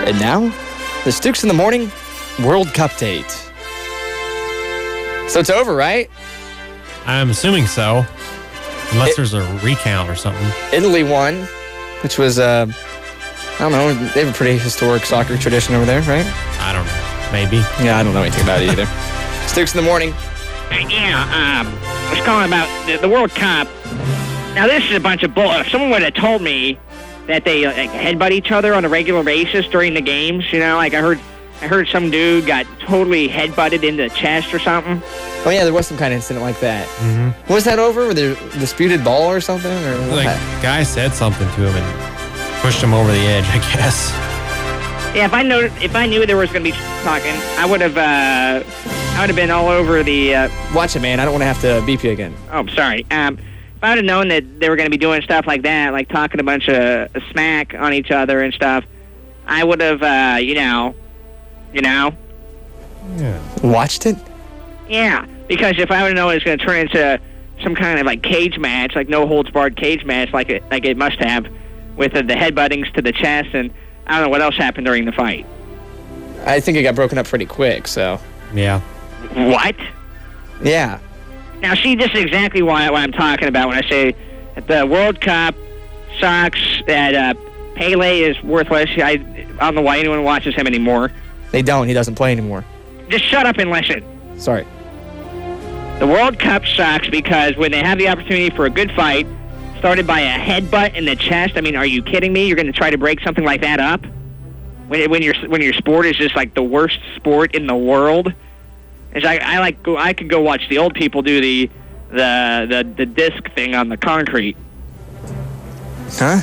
And now, the Stooks in the Morning World Cup date. So it's over, right? I'm assuming so. Unless there's a recount or something. Italy won, which was, I don't know, they have a pretty historic soccer tradition over there, right? I don't know. Maybe. Yeah, I don't know anything about it either. Stooks in the Morning. Yeah, I was calling about the World Cup. Now, this is a bunch of bull. If someone would have told me that they headbutt each other on a regular basis during the games, you know, like I heard some dude got totally headbutted in the chest or something. Oh, yeah, there was some kind of incident like that. Mm-hmm. Was that over with a disputed ball or something? Or Like, guy said something to him and pushed him over the edge, I guess. Yeah, if I knew there was going to be talking, I would have been all over the. Watch it, man. I don't want to have to beep you again. Oh, sorry. If I would have known that they were going to be doing stuff like that, like talking a bunch of smack on each other and stuff, I would have, you know. Yeah. Watched it? Yeah, because if I would have known it was going to turn into some kind of like cage match, like no holds barred cage match, like it must have, with the headbuttings to the chest, and I don't know what else happened during the fight. I think it got broken up pretty quick, so. Yeah. What? Yeah. Now, see, this is exactly what I'm talking about when I say that the World Cup sucks, that Pele is worthless. I don't know why anyone watches him anymore. They don't. He doesn't play anymore. Just shut up and listen. Sorry. The World Cup sucks because when they have the opportunity for a good fight, started by a headbutt in the chest, I mean, are you kidding me? You're going to try to break something like that up? When your sport is just like the worst sport in the world? Is I could go watch the old people do the disc thing on the concrete. Huh?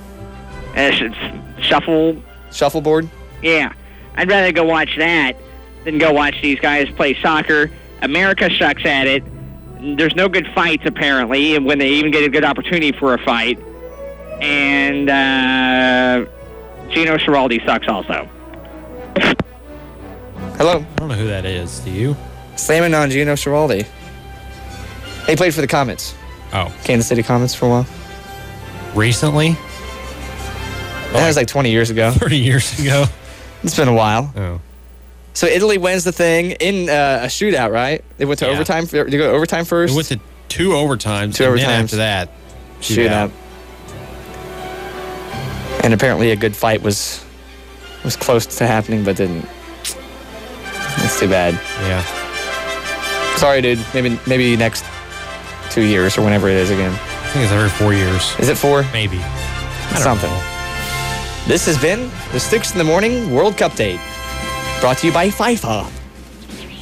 It's Shuffleboard? Yeah. I'd rather go watch that than go watch these guys play soccer. America sucks at it. There's no good fights, apparently, when they even get a good opportunity for a fight. And Gino Schiraldi sucks also. Hello? I don't know who that is. Do you? Slamming on Gino Schiraldi. He played for the Comets. Oh. Kansas City Comets for a while. Recently? That was like 20 years ago. 30 years ago. It's been a while. Oh. So Italy wins the thing in a shootout, right? They went to overtime. They go to overtime first? They went to two overtimes. Two and overtimes. then after that, shootout. And apparently a good fight was close to happening, but didn't. That's too bad. Yeah. Sorry, dude. Maybe next 2 years or whenever it is again. I think it's every 4 years. Is it 4? Maybe. I don't Something. know. This has been the Stooks in the Morning World Cup Date. Brought to you by FIFA.